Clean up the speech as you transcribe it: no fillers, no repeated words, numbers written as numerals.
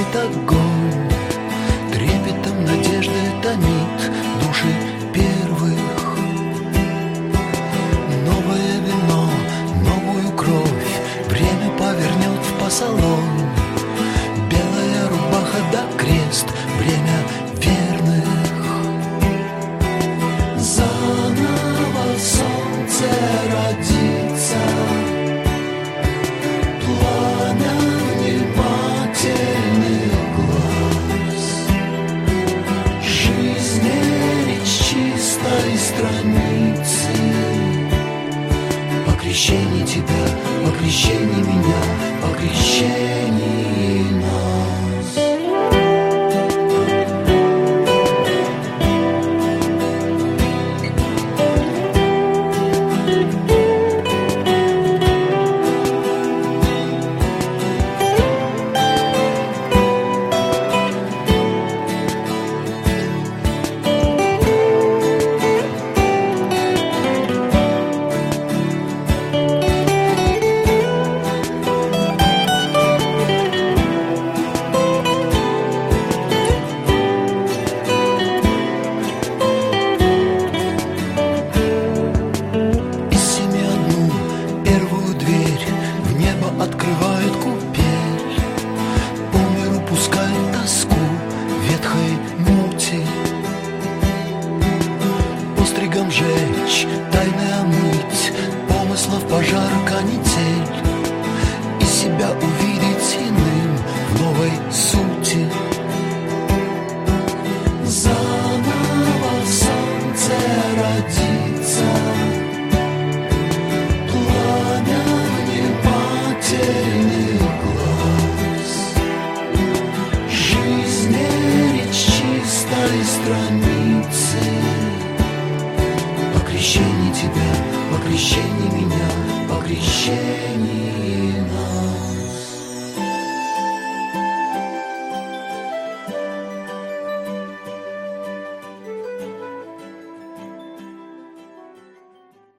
горит огонь, трепетом надежды томит души первых. Новое вино, новую кровь, время повернет в посолонь. Белая рубаха да крест, время верных. Заново солнце родится, пламя внимательных глаз. Жизнь речь чистой страницы. По крещении тебя, по крещении меня, по крещении нас. Открывает купель, по миру пускает тоску ветхой мути. Постригом жечь, тайны омыть, помыслов пожар, канитель, и себя увидеть иным в новой сути. Заново солнце родится, глаз. Жизнь речь чистой страницы. По крещении тебя, по крещении меня, по крещении нас.